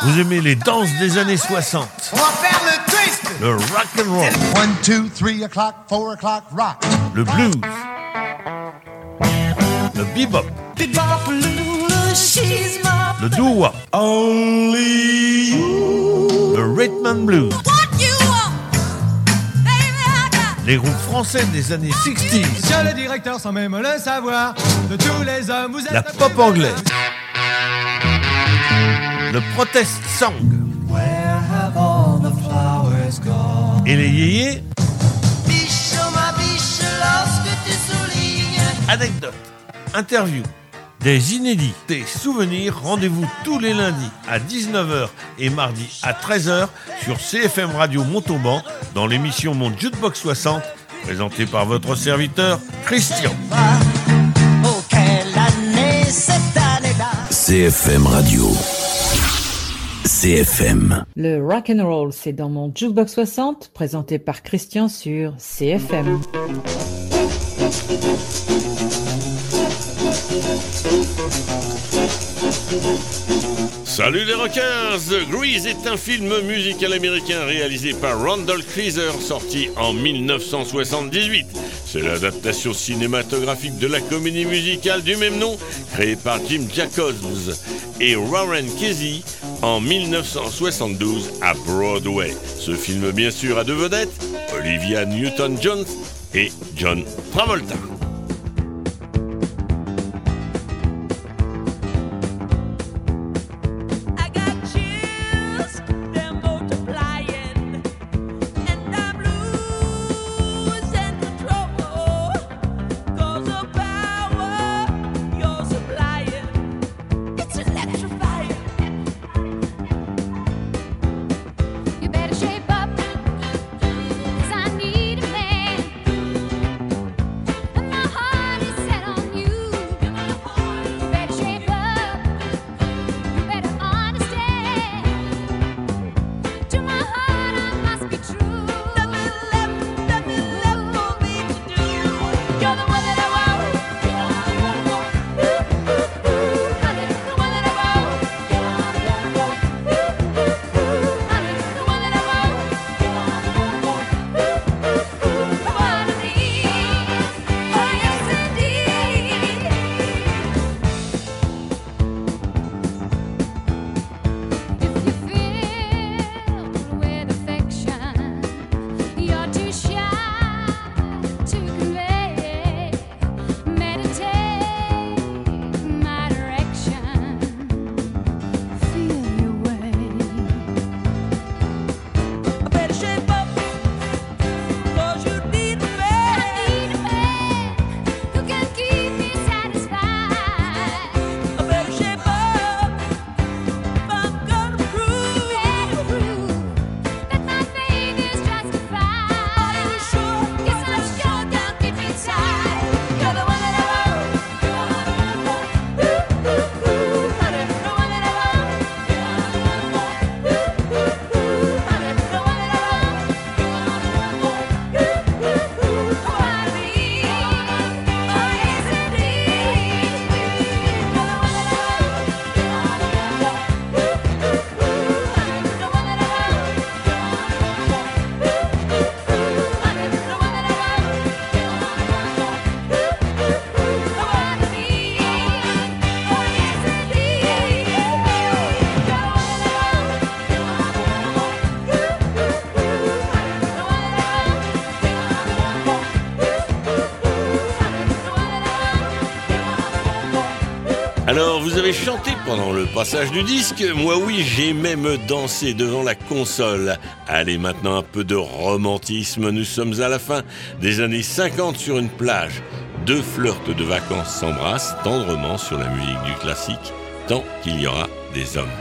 Vous aimez les danses des années 60. On va faire le twist. Le rock and roll. 1, 2, 3 o'clock, 4 o'clock, rock. Le blues. Le bebop. Le doo-wop. Le rhythm and blues. Les groupes français des années 60s. Monsieur le directeur, sans même le savoir, de tous les hommes, vous êtes La pop anglaise. Le protest song. Where have all the flowers gone? Et les yéyés. Biche, oh ma biche, lorsque tu soulignes. Anecdotes, interviews, des inédits, des souvenirs. Rendez-vous tous les lundis à 19h et mardi à 13h sur CFM Radio Montauban dans l'émission Mon Jukebox 60, présentée par votre serviteur Christian. Oh, quelle année cette année-là. CFM Radio. CFM. Le rock'n'roll, c'est dans mon Jukebox 60, présenté par Christian sur CFM. Salut les rockers! Grease est un film musical américain réalisé par Randall Kleiser, sorti en 1978. C'est l'adaptation cinématographique de la comédie musicale du même nom, créée par Jim Jacobs et Warren Casey en 1972 à Broadway. Ce film, bien sûr, a deux vedettes, Olivia Newton-John et John Travolta. Alors, vous avez chanté pendant le passage du disque. Moi, oui, j'ai même dansé devant la console. Allez, maintenant, un peu de romantisme. Nous sommes à la fin des années 50 sur une plage. Deux flirts de vacances s'embrassent tendrement sur la musique du classique, tant qu'il y aura des hommes.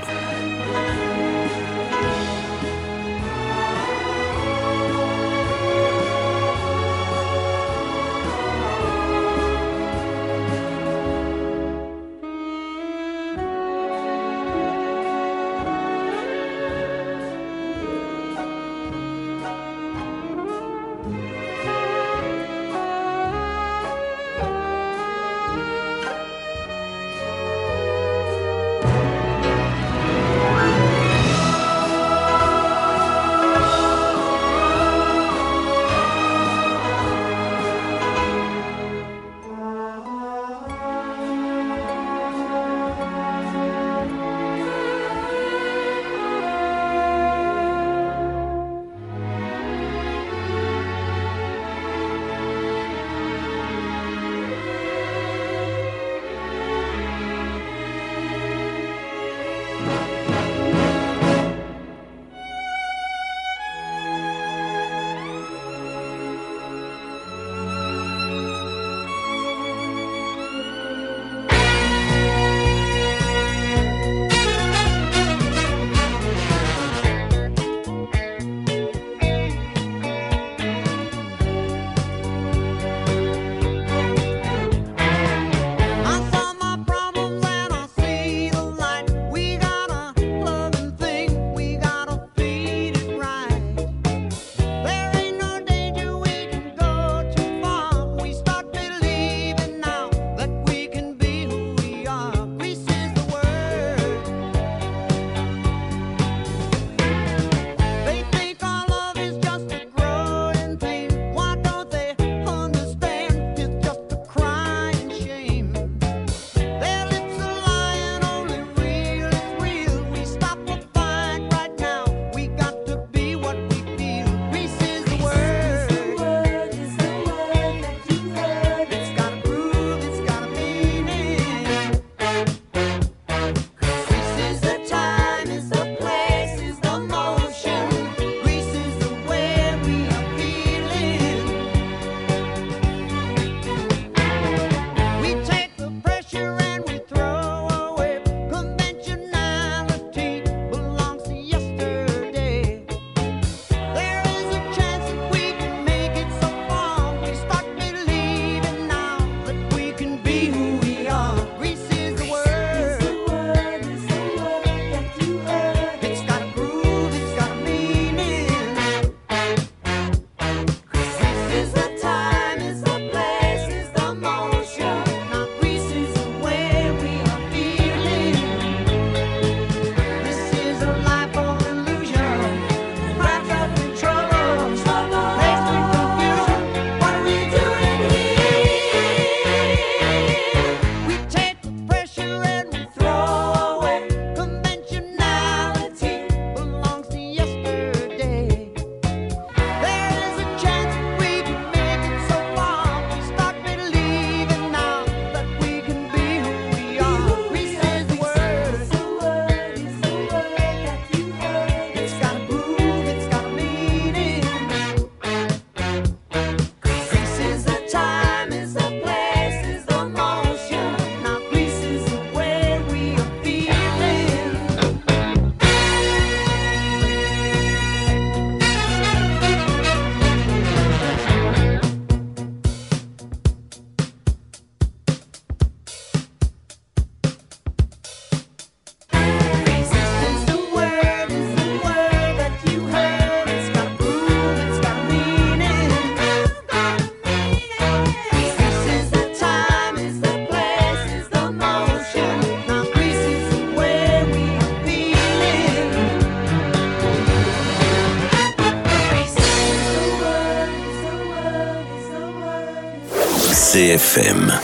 CFM.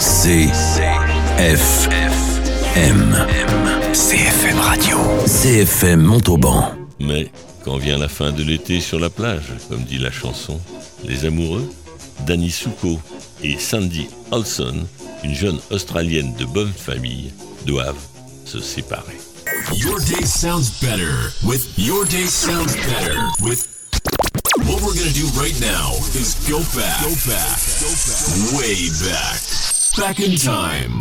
CFM Radio. CFM Montauban. Mais quand vient la fin de l'été sur la plage, comme dit la chanson, les amoureux, Danny Zuko et Sandy Olson, une jeune Australienne de bonne famille, doivent se séparer. Your day sounds better with What we're gonna do right now is go back, way back in time.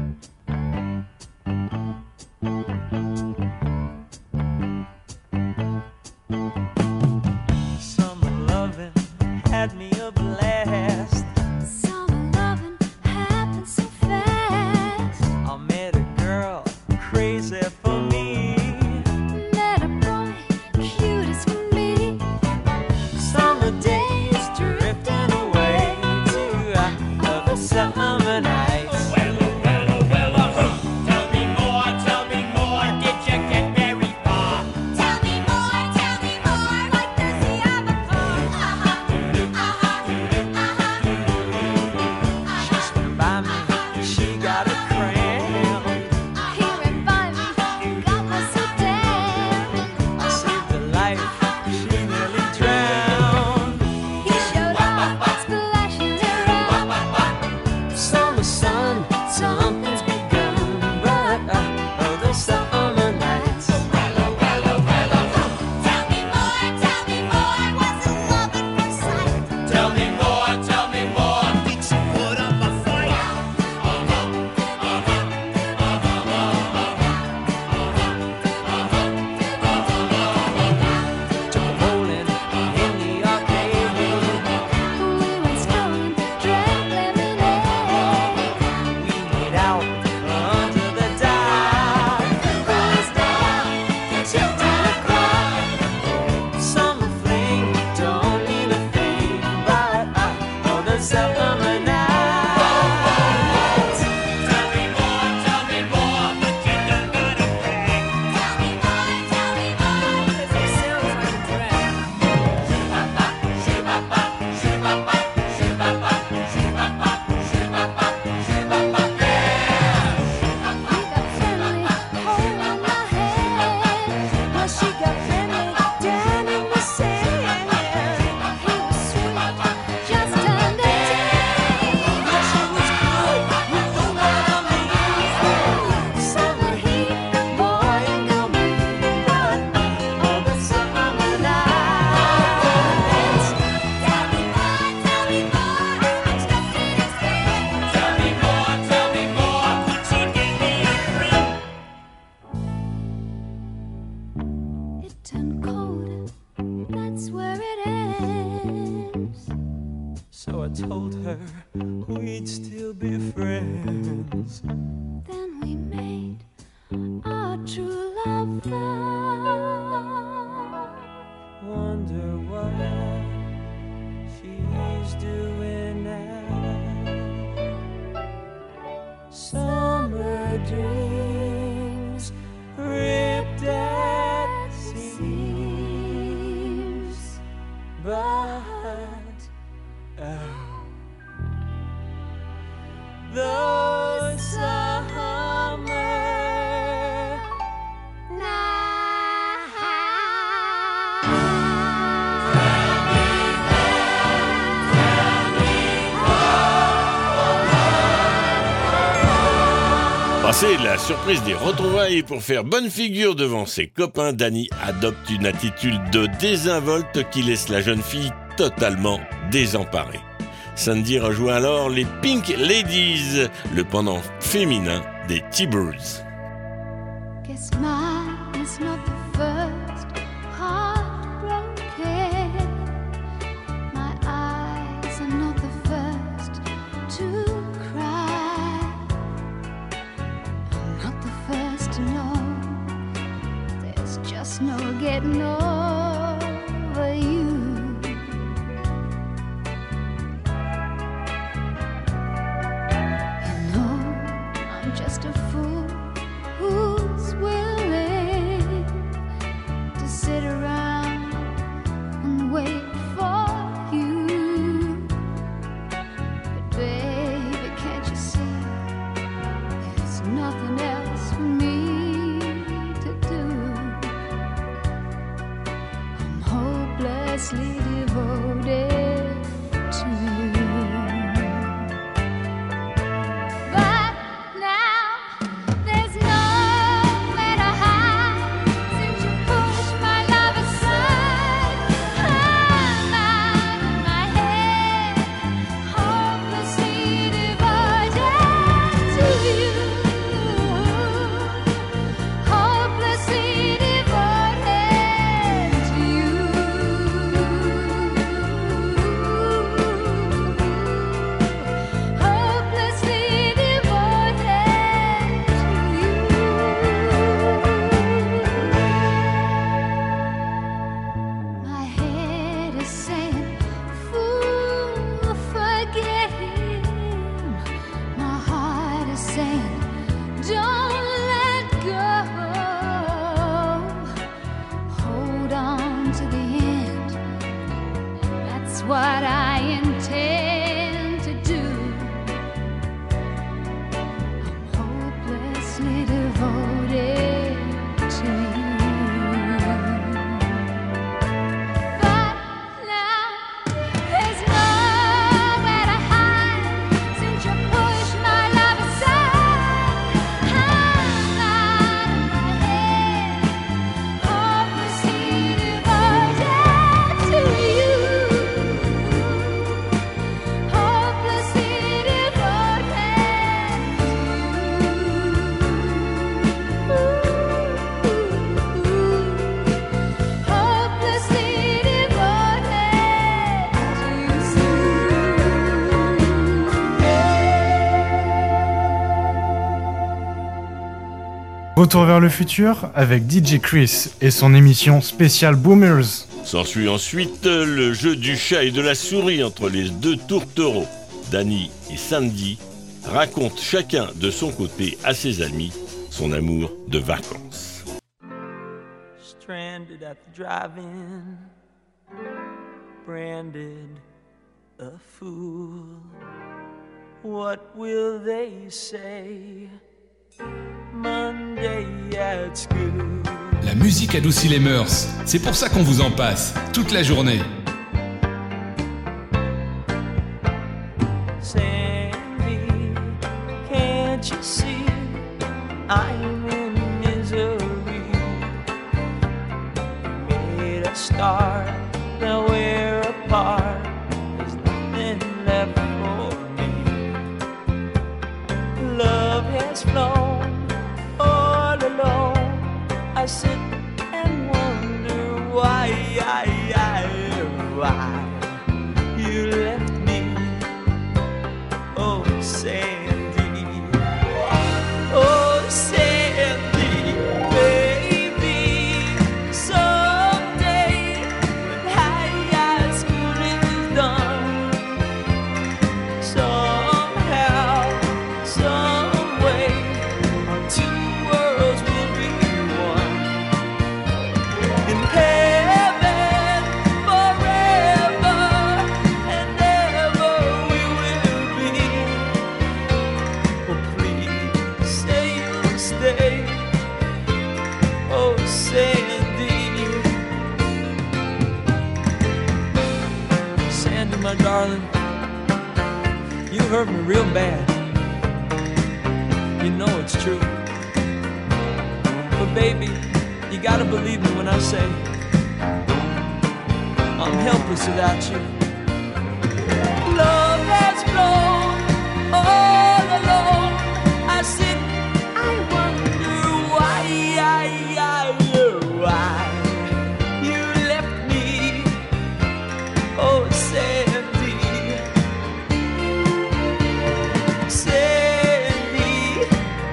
Passé la surprise des retrouvailles et pour faire bonne figure devant ses copains, Danny adopte une attitude de désinvolte qui laisse la jeune fille totalement désemparée. Sandy rejoint alors les Pink Ladies, le pendant féminin des T-Birds. Guess mine is not the first heartbroken. My eyes are not the first to cry. I'm not the first to know. There's just no getting over you. You know, I'm just a fool who's willing to sit around and wait for you. But baby, hopelessly devoted to you. But now there's nowhere to hide since you pushed my love aside. I'm out of my head, hopelessly devoted to you. Hopelessly devoted to you. Hopelessly devoted to you. My head is saying, fool, forget him. My heart is saying, don't let go. Hold on to the end. That's what I intend to do. I'm hopelessly devoted to you. But now there's nowhere to hide since you pushed my love aside. I'm out of my head, hopelessly devoted to you. Hopelessly devoted to you. Hopelessly Retour vers le futur avec DJ Chris et son émission spéciale Boomers. S'ensuit ensuite le jeu du chat et de la souris entre les deux tourtereaux. Danny et Sandy racontent chacun de son côté à ses amis son amour de vacances. Stranded at the drive-in, branded a fool. What will they say? Monday at school. La musique adoucit les mœurs, c'est pour ça qu'on vous en passe toute la journée. Sandy, can't you see I'm in misery? Made a start, now we're apart. There's nothing left for me. Love has flown all alone. I sit and wonder why you left me. Oh, Sandy, oh, Sandy, baby. Someday when high school is done, somehow, some way, our two worlds will be one. In heaven, forever and ever we will be. Oh, please say you'll stay. Oh, Sandy, Sandy, my darling, you hurt me real bad. You know it's true. But baby, you gotta believe me when I say I'm helpless without you. Love has flown all alone. I sit, I wonder why you left me. Oh, Sandy, Sandy,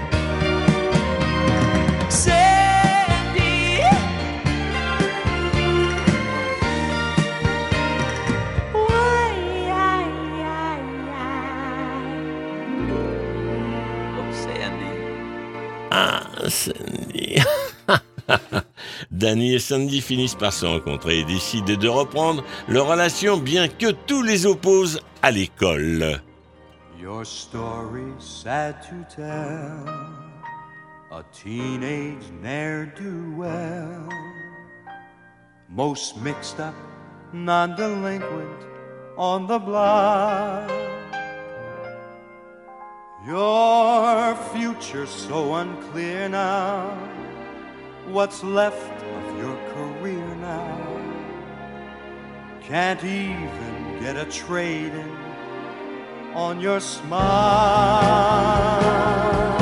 Sandy. Oh, Sandy. Ah, Sandy. Danny et Sandy finissent par se rencontrer et décident de reprendre leur relation, bien que tous les opposent à l'école. Your story's sad to tell, a teenage ne'er-do-well, most mixed up non-delinquent on the block. Your future's so unclear now. What's left of your career now? Can't even get a trade-in on your smile.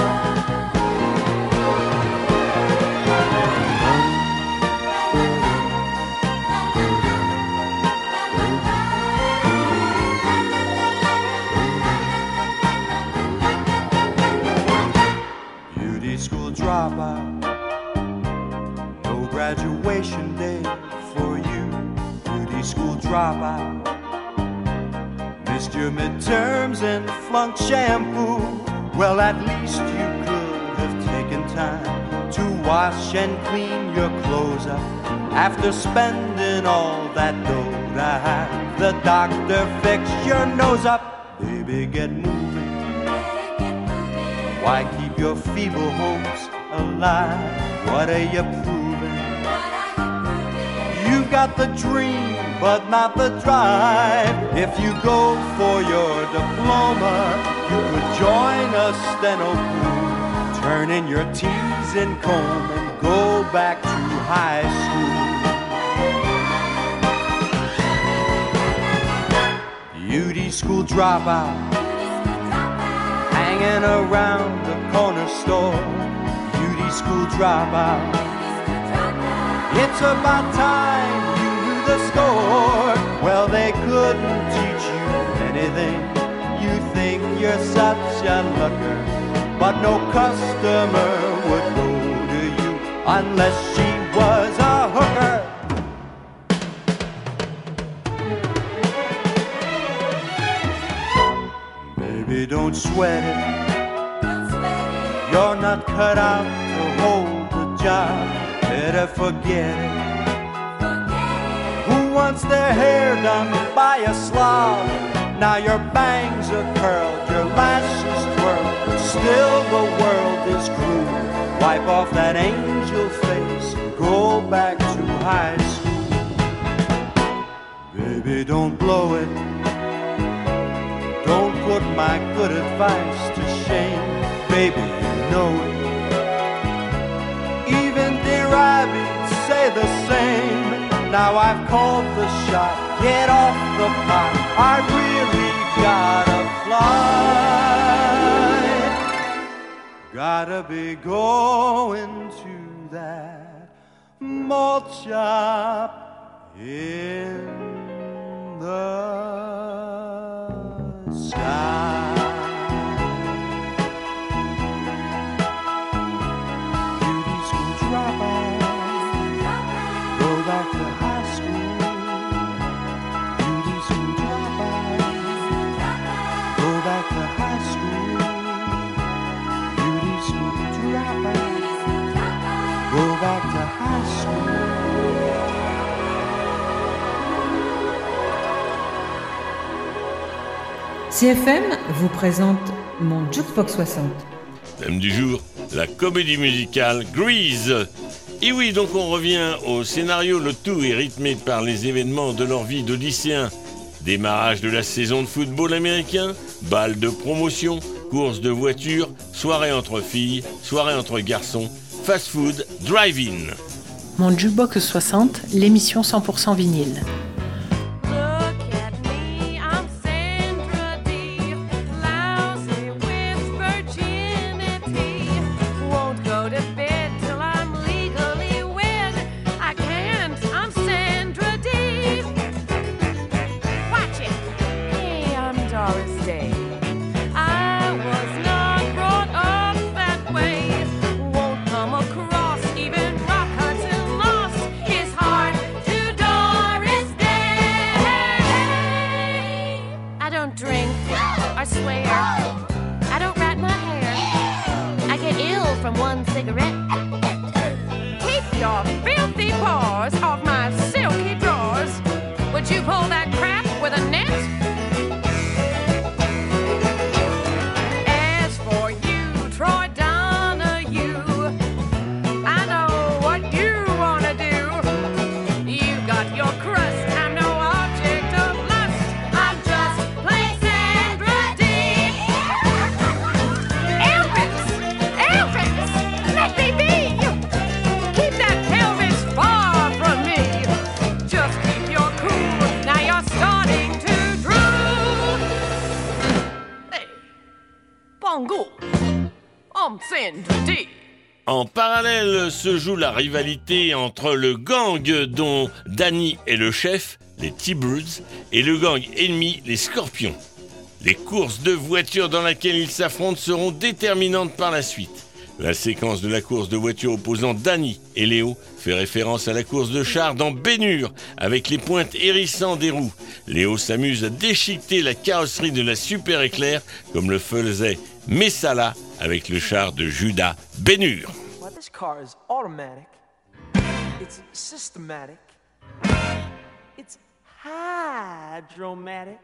School dropout, no graduation day for you. Beauty school dropout, missed your midterms and flunked shampoo. Well, at least you could have taken time to wash and clean your clothes up after spending all that dough to have the doctor fix your nose up. Baby, get moving. Why keep your feeble hopes alive? What are you proving? You've got the dream, but not the drive. If you go for your diploma, you could join a steno pool, turn in your T's and comb, and go back to high school. Beauty school dropout, hanging around the corner store. Beauty school dropout, it's about time you knew the score. Well, they couldn't teach you anything. You think you're such a looker, but no customer would go to you unless she was a hooker. Baby, don't sweat it. You're not cut out to hold the job. Better forget it. Who wants their hair done by a slob? Now your bangs are curled, your lashes twirled. Still the world is cruel. Wipe off that angel face, go back to high school. Baby, don't blow it. Don't put my good advice to shame. Baby, you know it. Even dear Abby say the same. Now I've called the shot, get off the pot. I really gotta fly. Gotta be going to that malt shop in the sky. Beauty school dropout, go back to high school. Beauty school dropout, go back to high school. Beauty school dropout, go back to high school. CFM vous présente mon Jukebox 60. Thème du jour, la comédie musicale Grease. Et oui, donc on revient au scénario. Le tout est rythmé par les événements de leur vie de lycéens. Démarrage de la saison de football américain, bal de promotion, course de voiture, soirée entre filles, soirée entre garçons, fast-food, drive-in. Mon Jukebox 60, l'émission 100% vinyle. Your crust, I'm no En parallèle se joue la rivalité entre le gang dont Danny est le chef, les T-Birds, et le gang ennemi, les Scorpions. Les courses de voitures dans lesquelles ils s'affrontent seront déterminantes par la suite. La séquence de la course de voitures opposant Danny et Léo fait référence à la course de chars dans Ben-Hur, avec les pointes hérissantes des roues. Léo s'amuse à déchiqueter la carrosserie de la Super Éclair, comme le faisait Messala avec le char de Judas Ben-Hur. Well, this car is automatic. It's systematic. It's hydromatic.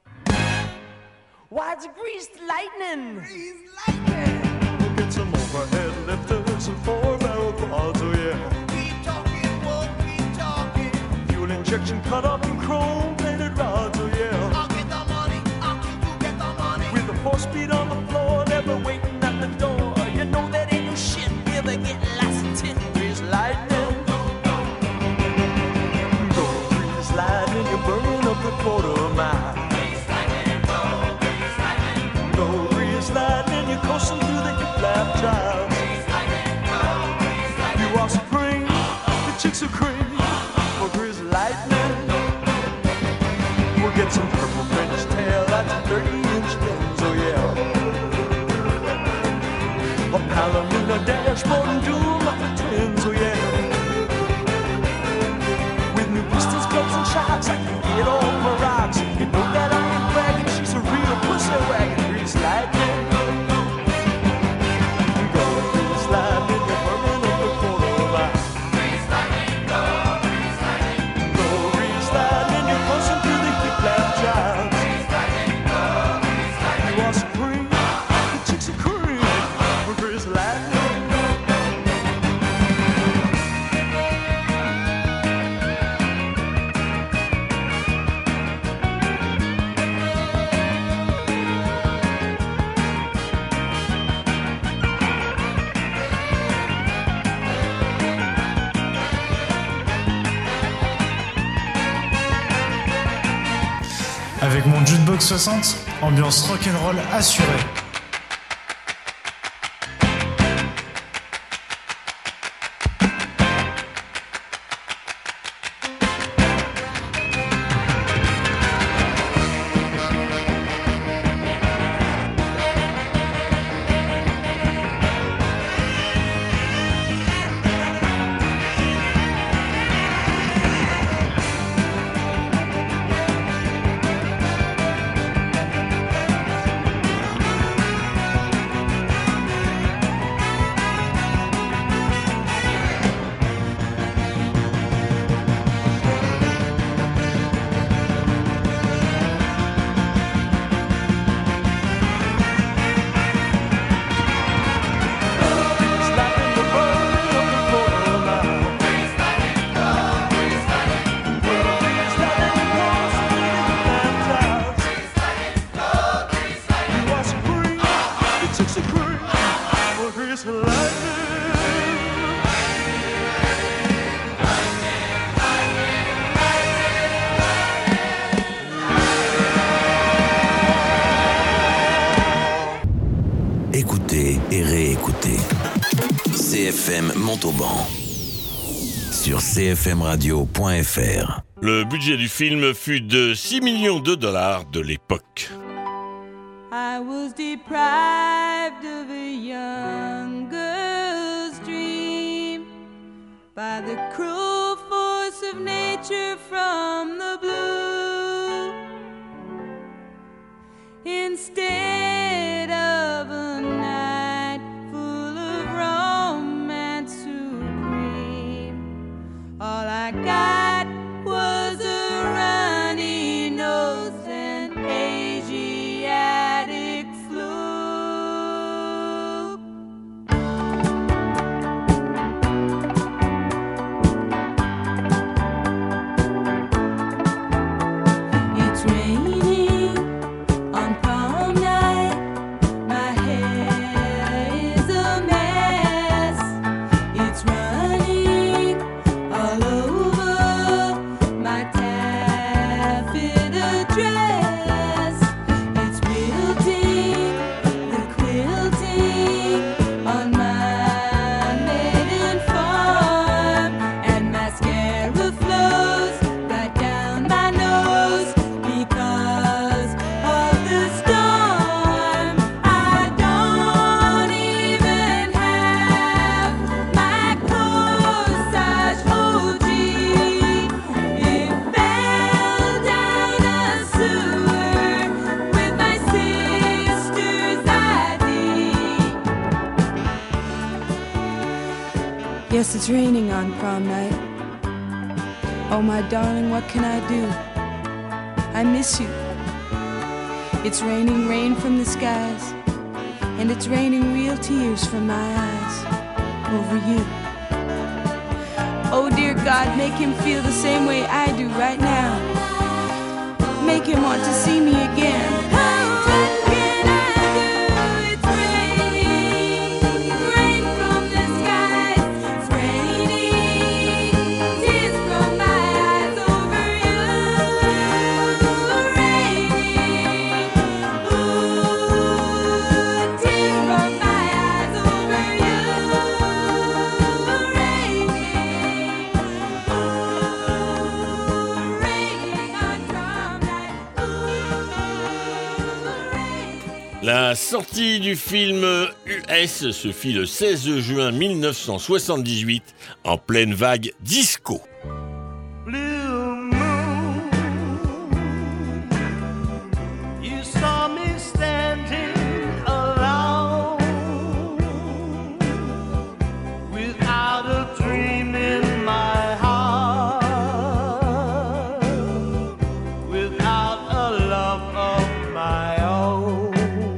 Why, it's greased lightning. We'll get some overhead lifters and four-barrel quads, oh yeah. Keep talking, won't keep talking. Fuel injection cut up in chrome-plated rods, oh yeah. I'll get the money, I'll keep you get the money. With the 4-speed on the floor, never waiting at the door. You know that ain't no shit, never get lost in 10 degrees lightning. Go grease lightning, you're burning up the quarter mile. Go grease lightning, you're coasting through the hip-lap drive. You are supreme, the chicks are cream. For grease lightning, we'll get some purple French tail lights and 30-inch fins, oh yeah. A Palomino dashboard and dual muffler twins, oh yeah. With new pistons, clubs, and shocks, I can get all my rocks. You know that I ain't bragging, she's a real pussy wagon. Grease lightning, go grease lightning, you're burning up the quarter mile. Grease lightning, go, grease lightning. Go grease lightning, you're pushing through the hip-lap drive. Grease lightning, go, grease lightning. You are supreme, the chicks are cream. For grease lightning. Avec mon jukebox 60, ambiance rock'n'roll assurée. Écoutez et réécoutez. CFM Montauban sur cfmradio.fr. Le budget du film fut de 6 millions de dollars de l'époque. I was deprived of a young girl's dream by the cruel force of nature from the blue. Instead of a night full of romance supreme, all I got was a runny nose and Asiatic flu. It's raining on prom night. My hair is a mess. It's running all over It's raining on prom night. Oh, my darling, what can I do? I miss you. It's raining rain from the skies, and it's raining real tears from my eyes over you. Oh, dear God, make him feel the same way I do right now. Make him want to see me again. La sortie du film US se fit le 16 juin 1978 en pleine vague disco. You saw me standing alone without a dream in my heart, without a love of my own.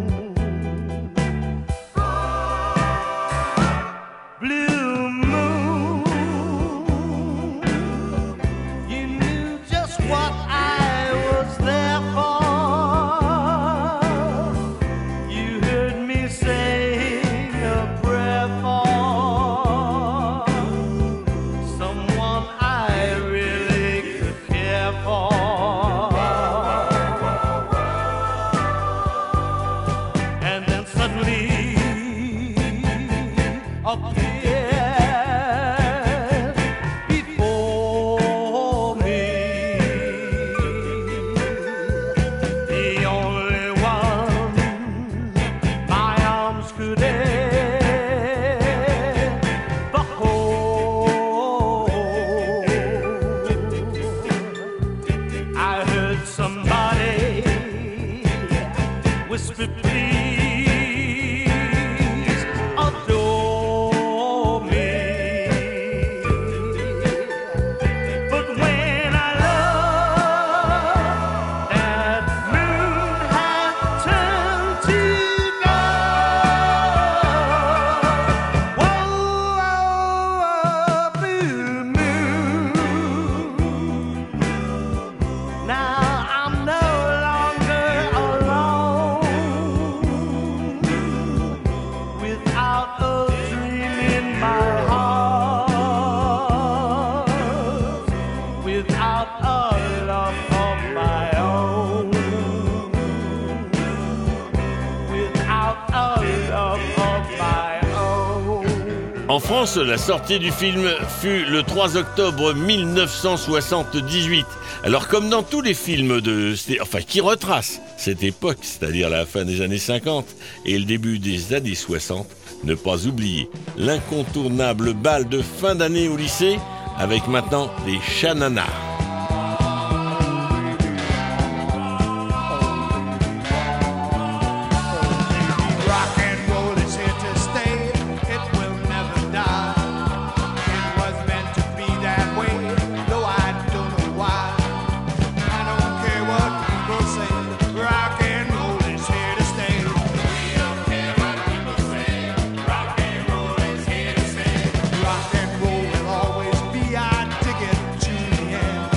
Blue moon, you knew just what I was there for. You heard me saying a prayer for someone I really could care for. And then suddenly appeared before me, the only one my arms could ever hold. I heard somebody whisper, please adore me. But when I looked, that moon had turned to gold. Whoa, blue moon. Now I'm no longer alone, without a dream in my heart, without a love of my own, without a love of my own. En France, la sortie du film fut le 3 octobre 1978. Alors comme dans tous les films qui retracent cette époque, c'est-à-dire la fin des années 50 et le début des années 60, ne pas oublier l'incontournable bal de fin d'année au lycée avec maintenant les Sha-Na-Na. Rock and roll is here to stay. It will never die. It was meant to be that way, though I don't know why. I don't care what people say. Rock and roll is here to stay. We don't care what people say. Rock and roll is here to stay. Rock and roll will always be our ticket to the end.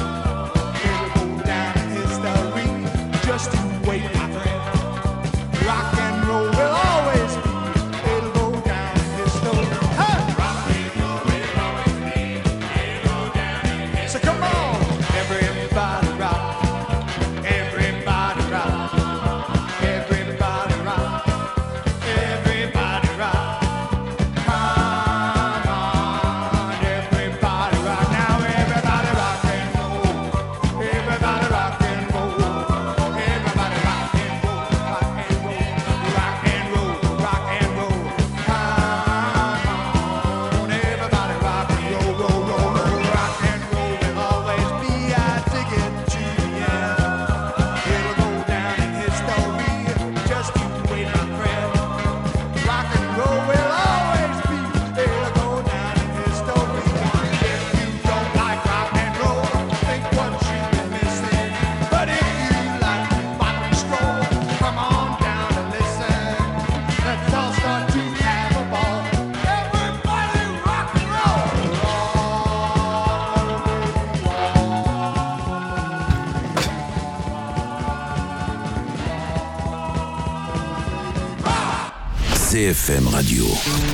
CFM Radio.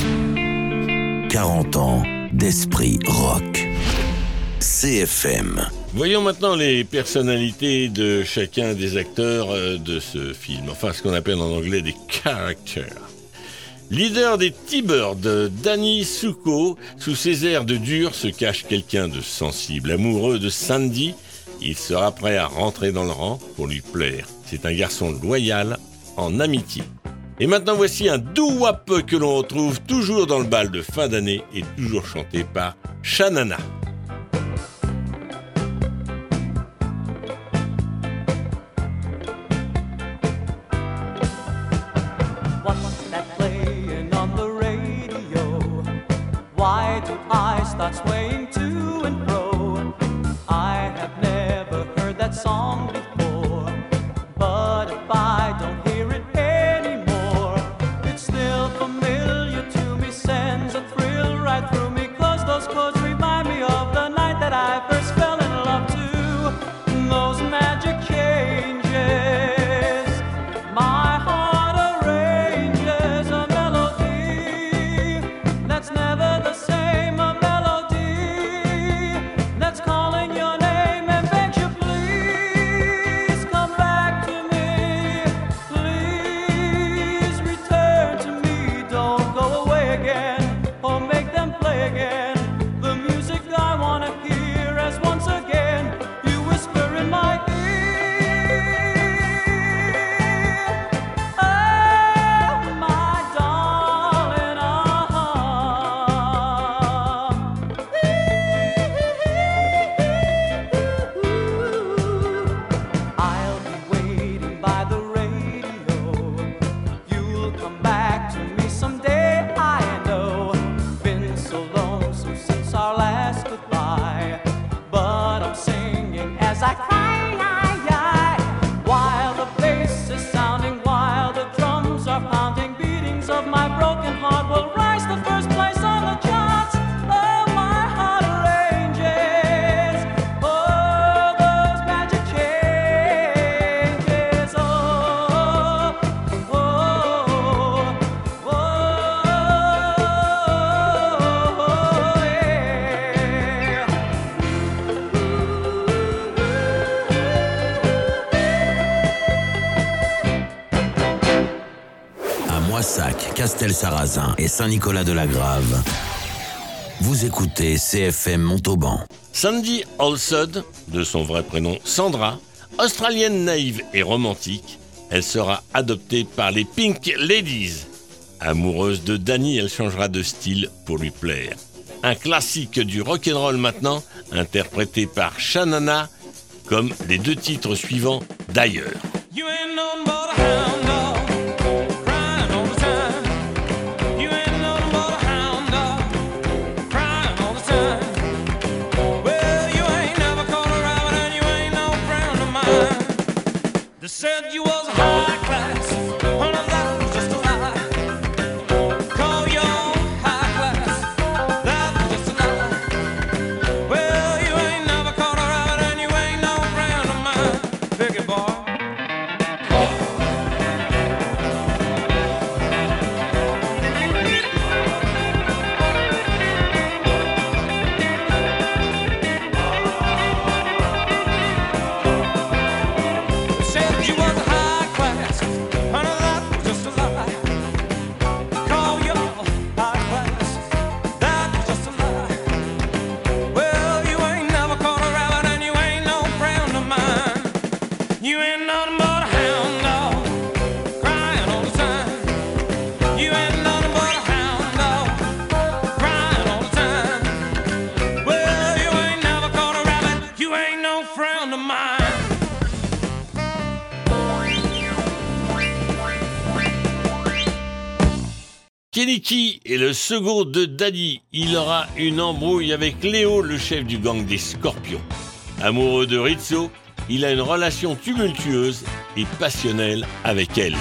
40 ans d'esprit rock. CFM. Voyons maintenant les personnalités de chacun des acteurs de ce film. Enfin, ce qu'on appelle en anglais des characters. Leader des T-Birds, Danny Zuko, sous ses airs de dur se cache quelqu'un de sensible. Amoureux de Sandy, il sera prêt à rentrer dans le rang pour lui plaire. C'est un garçon loyal en amitié. Et maintenant voici un doo-wop que l'on retrouve toujours dans le bal de fin d'année et toujours chanté par Sha-Na-Na. What's that playing on the radio? Why do I start swaying to and fro? I have never heard that song before, but if I don't hear it anymore, it's still familiar to me, sends a thrill right through me, 'cause those chords remind me of the night that I first fell in love to those magic changes. My heart arranges a melody that's never the same, a melody that's calling your name and begs you, please come back to me, please return to me, don't go away again or make them play again the music I want to hear, as once again you whisper in my ear. Oh, my darling, I'll be waiting by the radio. You'll come back to me someday, I know. Been so lonesome since our last goodbye, but I'm singing as I cry, while the bass is sounding, while the drums are pounding, beatings of my broken heart will rise to first place on the charts. Oh, my heart arranges, oh, those magic changes, oh, oh, oh, À Moissac, Castel-Sarrazin et Saint-Nicolas-de-la-Grave. Vous écoutez CFM Montauban. Sandy Alsod, de son vrai prénom Sandra, australienne naïve et romantique, elle sera adoptée par les Pink Ladies. Amoureuse de Danny, elle changera de style pour lui plaire. Un classique du rock'n'roll maintenant, interprété par Sha-Na-Na, comme les deux titres suivants d'ailleurs. You ain't nothing but a hound dog, crying all the time. You ain't nothing but a hound dog, crying all the time. Well, you ain't never caught a rabbit and you ain't no friend of mine. They said you was high class, well, that was just a lie. Call you high class, that was just a lie. Well, you ain't never caught a rabbit and you ain't no friend of mine. Piggy boy. Said you was high class, honey, that was just a lie. Call you high class, that was just a lie. Well, you ain't never caught a rabbit and you ain't no friend of mine. You ain't nothing but a hound dog, crying all the time. You ain't nothing but a hound dog, crying all the time. Well, you ain't never caught a rabbit, you ain't no friend of mine. Keniki est le second de Danny. Il aura une embrouille avec Léo, le chef du gang des Scorpions. Amoureux de Rizzo, il a une relation tumultueuse et passionnelle avec elle.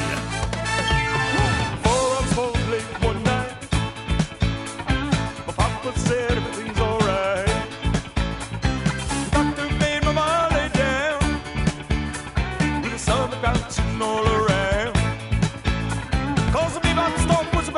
All around. 'Cause I believe I'm the storm was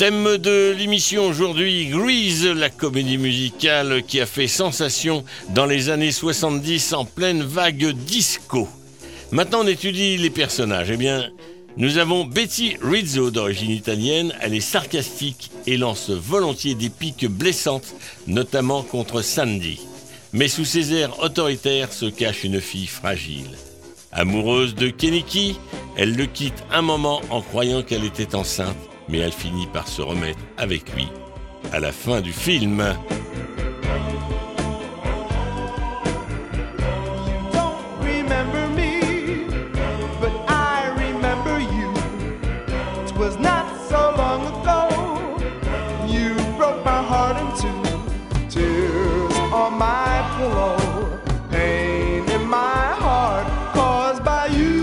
Thème de l'émission aujourd'hui, Grease, la comédie musicale qui a fait sensation dans les années 70 en pleine vague disco. Maintenant on étudie les personnages. Eh bien, nous avons Betty Rizzo d'origine italienne. Elle est sarcastique et lance volontiers des piques blessantes, notamment contre Sandy. Mais sous ses airs autoritaires se cache une fille fragile. Amoureuse de Kenickie, elle le quitte un moment en croyant qu'elle était enceinte, mais elle finit par se remettre avec lui à la fin du film. Remember me, but I remember you. It was not so long ago. You broke my heart in two. Tears on my pillow, pain in my heart caused by you.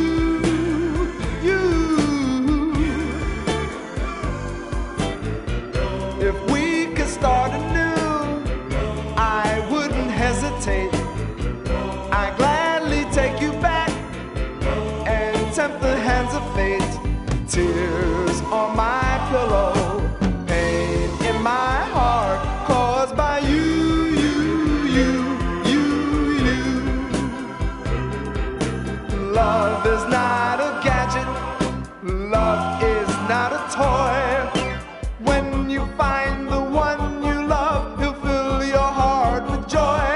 If we could start anew, I wouldn't hesitate. I'd gladly take you back and tempt the hands of fate. Tears on my pillow, pain in my heart caused by you. Love is not a gadget, love is not a toy. When you find the one you love, he'll fill your heart with joy.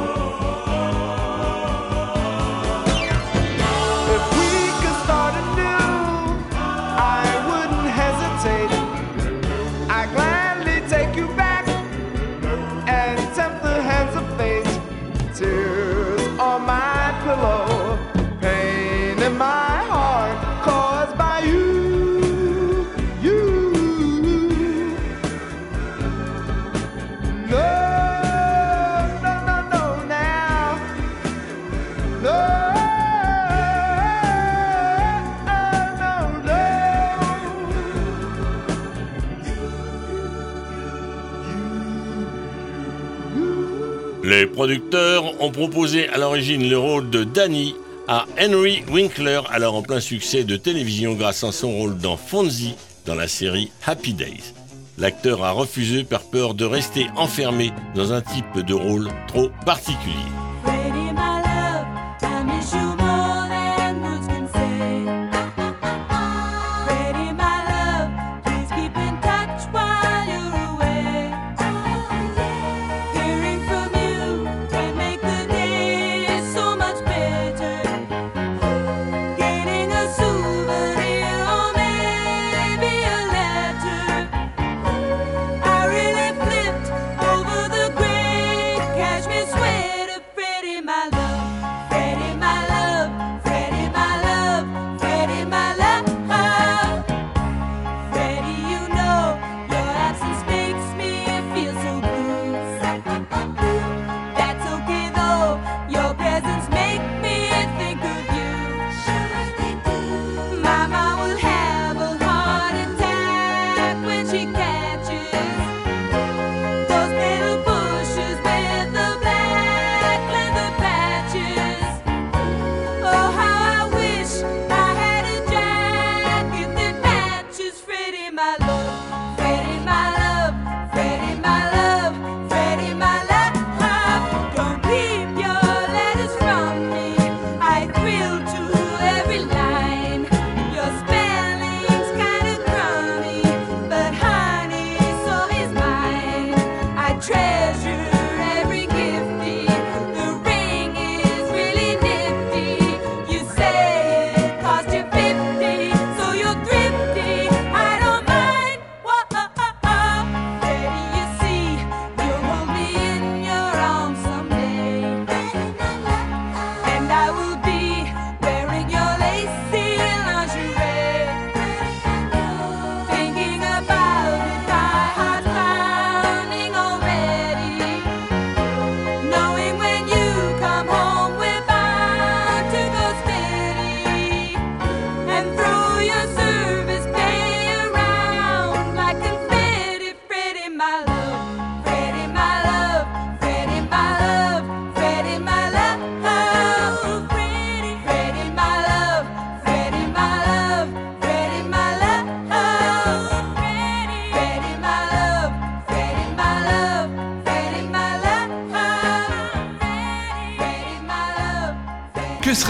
If we could start anew, I wouldn't hesitate. I'd gladly take you back and tempt the hands of fate. Tears on my pillow, pain in my heart caused by you. Les producteurs ont proposé à l'origine le rôle de Danny à Henry Winkler, alors en plein succès de télévision grâce à son rôle dans Fonzie dans la série Happy Days. L'acteur a refusé par peur de rester enfermé dans un type de rôle trop particulier. Freddie, my love, I miss you more than words can say. Freddie, my love, please keep in touch while you're away. Hearing from you can make the day so much better. Getting a souvenir or maybe a letter. I really flipped over the great cashmere sweater, Freddie.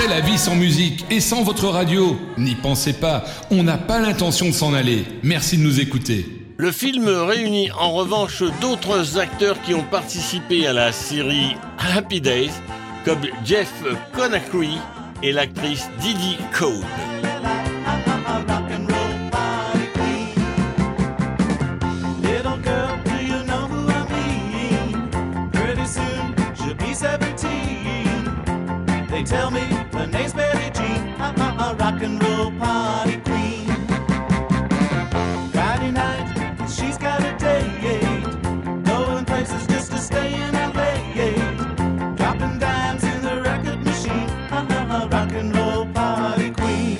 serait la vie sans musique et sans votre radio? N'y pensez pas, on n'a pas l'intention de s'en aller. Merci de nous écouter. Le film réunit en revanche d'autres acteurs qui ont participé à la série Happy Days, comme Jeff Conakry et l'actrice Didi Code. Little girl, do you know who I mean? Pretty soon she'll be 17. They tell me her name's Mary Jean, a rock and roll party queen. Friday night, she's got a date, going places just to stay in LA, dropping dimes in the record machine, a rock and roll party queen.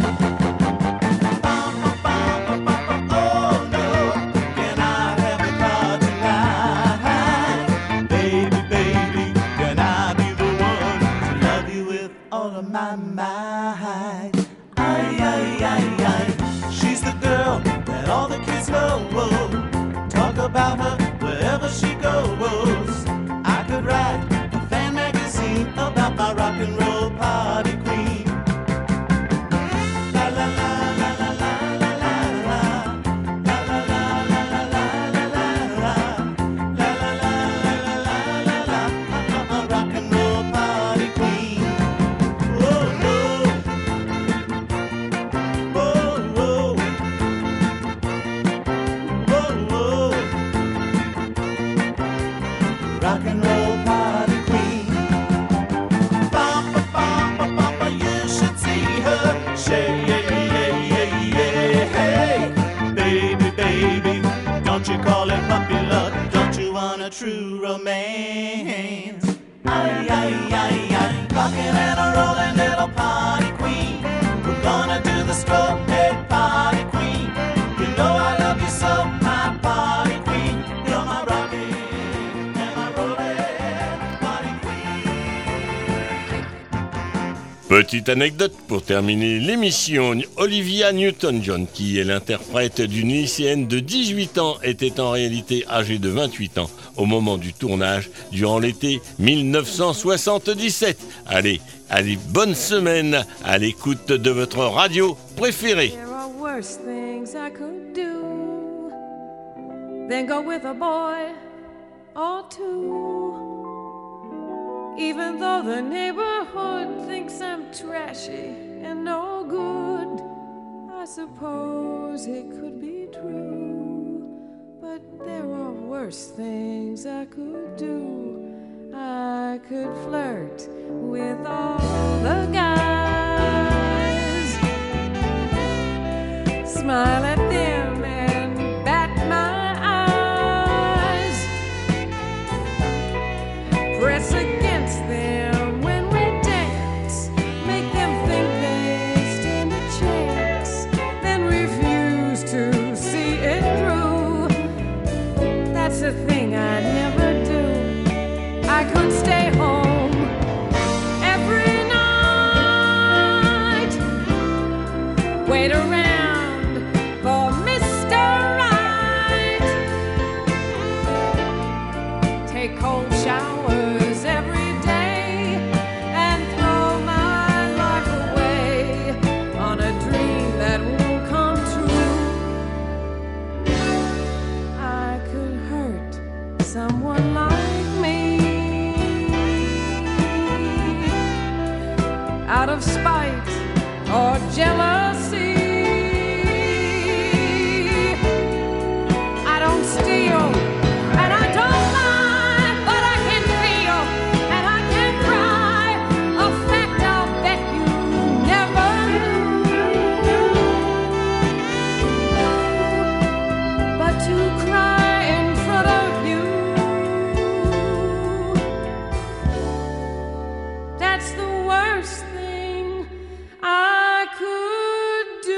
Oh no, can I have your car tonight? Baby, baby, can I be the one to love you with all of my might? Ay, ay, ay, ay, she's the girl that all the kids know. Talk about her wherever she goes. I could write a fan magazine about my rock and roll party queen. La la la la la la la la la. La la la la la la la la la. La la la la la la la la. Rock and roll party queen. Oh no. Oh oh. Oh oh. Rock and roll party queen. Bumpa, bumpa, bumpa, you should see her. Shake, yeah, yeah, yeah, hey. Baby, baby, don't you call it puppy love? Don't you want a true romance? Ay, ay, ay, ay. Rockin' and a rollin' little party queen. We're gonna do the stroke, hey, party queen. You know I love you so, my party queen. You're my rockin' and my rollin' party queen. Petite anecdote pour terminer l'émission, Olivia Newton-John, qui est l'interprète d'une lycéenne de 18 ans, était en réalité âgée de 28 ans au moment du tournage durant l'été 1977. Allez, bonne semaine à l'écoute de votre radio préférée. There are worse things I could do than go with a boy or two. Even though the neighborhood thinks I'm trashy and no good, I suppose it could be true. But there are worse things I could do. I could flirt with all the guys, smile at them and bat my eyes, press against them when we dance, make them think they stand a chance, then refuse to see it through. That's a thing I'd never do. I could stay home every night, wait around for Mr. Right, take cold showers every day, and throw my life away on a dream that won't come true. I could hurt someone like me out of spite or jealousy. I don't steal and I don't lie, but I can feel and I can cry, a fact I'll bet you never knew. But to cry in front of you, that's the worst thing I could do.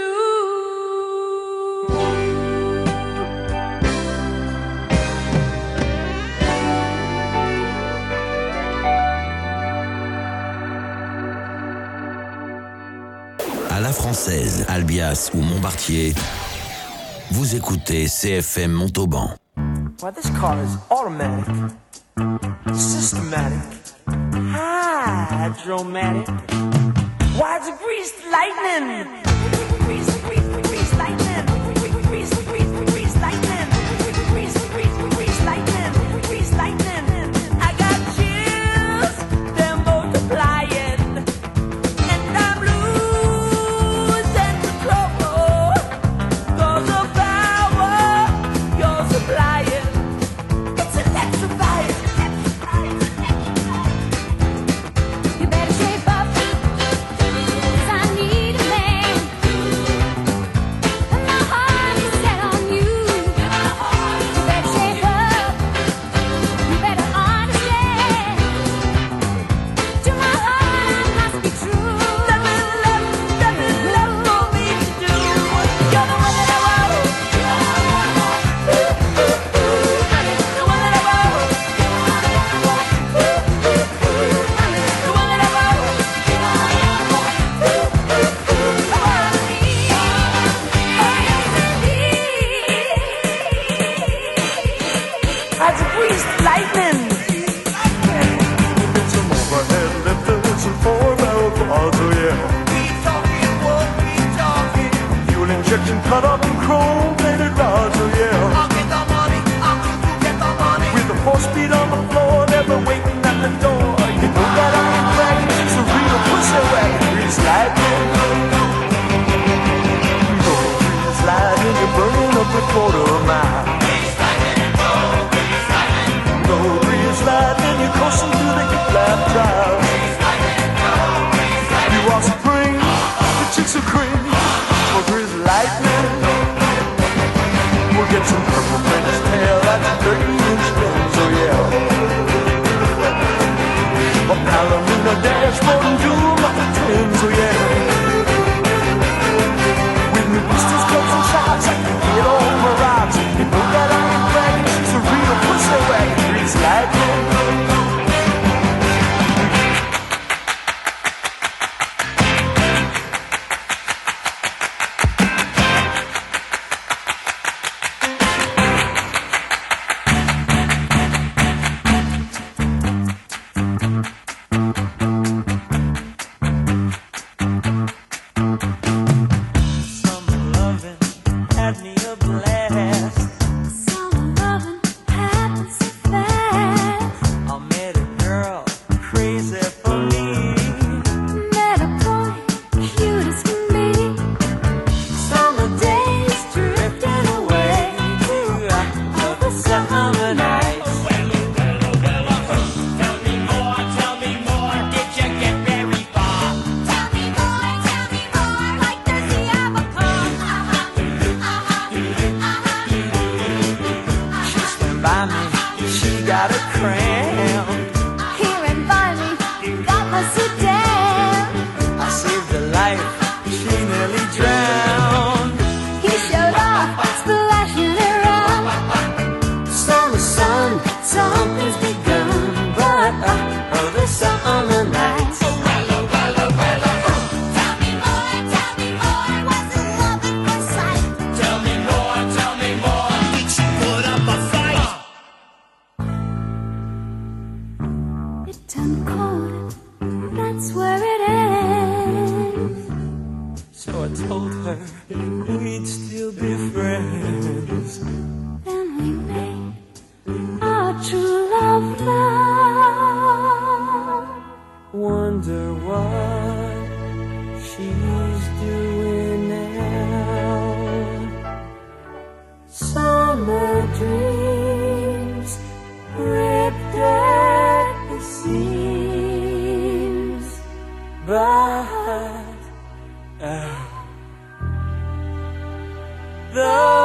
À la française, Albias ou Montbartier, vous écoutez CFM Montauban. Well, this car is automatic, systematic, hydromatic. Why it's greased lightning? Greased lightning. Greased lightning. Greased lightning. I got chills, they're multiplying, and I'm losing control. 'Cause the power you're supplying, it's electrifying. You better shape up, 'cause I need a man, and my heart is set on you. You better shape up, you better understand. To my heart I must be true. Nothing left for me to do. You're the one that I want. The one that I want. The one that I want. That's a greased lightning. It's an overhead lifter, it's a 4-barrel quad, oh yeah. Fuel injection cut up in chrome plated rods, oh yeah. With the 4-speed on the floor, never waiting at the door. You know that I ain't bragging, it's a real pussy wagon. Greased lightning. No greased lightning, you're burning up a quarter mile. No greased lightning, you're coasting through the hip-lap drive. You are spring, the chicks are cream. For greased lightning, we'll get some purple French tail. That's 30-inch guns, oh yeah. A Palomino dashboard and dual muffin twins, oh yeah. With new pistols, clubs, and shots, I can get all my rocks. You know that I ain't bragging, she's a real pussy wagon. Greased lightning. Summer loving had me a blast. Summer loving happens so fast. I met a girl crazy for me. Met a boy cute as can be. Summer days drifting away to other summer nights. Tell me more, did you get very far? Tell me more, like does he ever come? She stand by me, she got a cramp. Here and by me, got my sedan. I saved her life, she nearly drowned. He showed off, splashing around. Summer sun, something's begun, but other summer nights. Tell me more, was it love at first sight? Tell me more, did she put up a fight? It turned cold, that's where it ends. So I told her we'd still be friends. Then we made our true love now. Wonder what she's doing now. Summer dreams ripped at the seams, but the